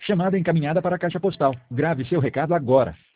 Chamada encaminhada para a caixa postal. Grave seu recado agora.